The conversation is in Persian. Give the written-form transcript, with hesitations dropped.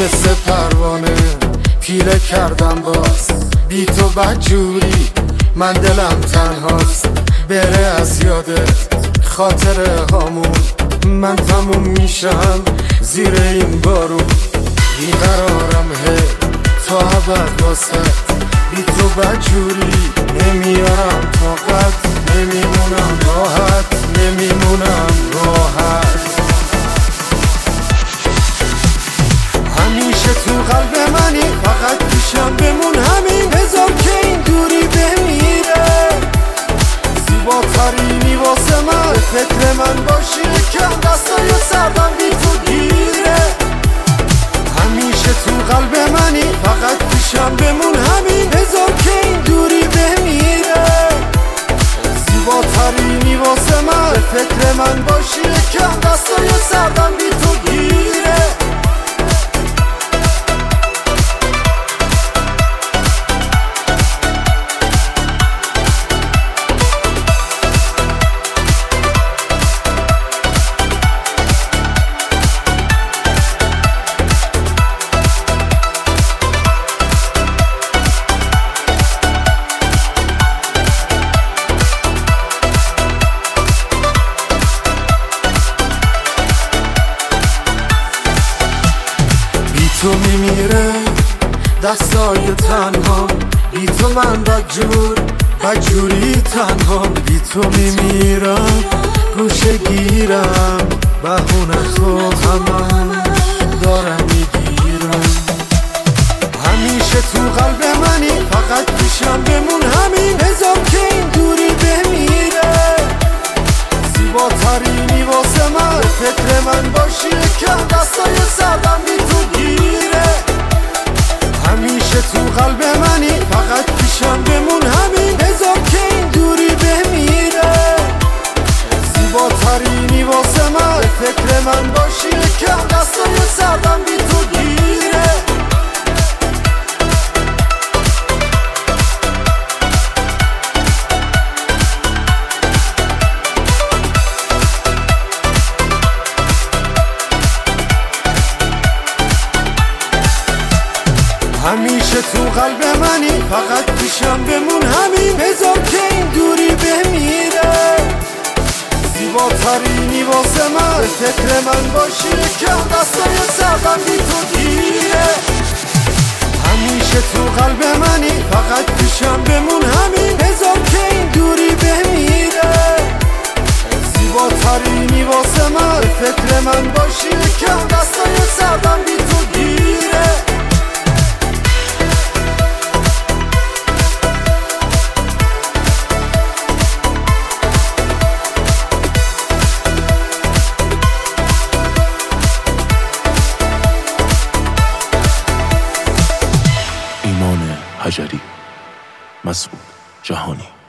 مثل پروانه پیله کردم باز، بی تو بدجوری من دلم تنهاست. بره از یادت خاطره هامون، من تموم میشم زیر این بارون. بیقرارم تا ابد واسه، بی تو بدجوری نمیارم طاقت. نمیمونم راحت، نمیمونم راحت. همیشه تو قلب منی، فقط پیشم بمون همین. بذار که این دوری بمیره، زیباترینی واسه من. فکر من باشی یکم، دستای سردم بی تو گیره. همیشه تو قلب منی، فقط پیشم بمون همین. بذار که این دوری بمیره، زیباترینی واسه من. فکر من باشی یکم، دستای سردم بی تو گیره. تو میمیره دستای تنها، بی تو من بدجوری تنها. بی تو میمیرم گوشه گیرم، بهونه تو همش دارم میگیرم. همیشه تو قلب منی، فقط پیشم بمون همین. بذار که این دوری بمیره، زیباترینی واسه من. فکر من باشی یکم، دستای سردم بی تو گیره. همیشه تو قلب منی، فقط پیشم بمون همین. بذار که این دوری بمیره، زیباترینی واسه من. فکر من باشی یکم، دستای سردم بی تو گیره. همیشه تو قلب منی، فقط پیشم بمون همین. بذار که این دوری بمیره، زیباترینی واسه من. فکر من باشی یکم، دستای سردم بی تو گیره. همیشه تو قلب منی، فقط پیشم بمون همین. بذار که این دوری بمیره، زیباترینی واسه من. فکر من باشی یکم، دستای سردم بی تو گیره. ایمان حجری، مسعود جهانی.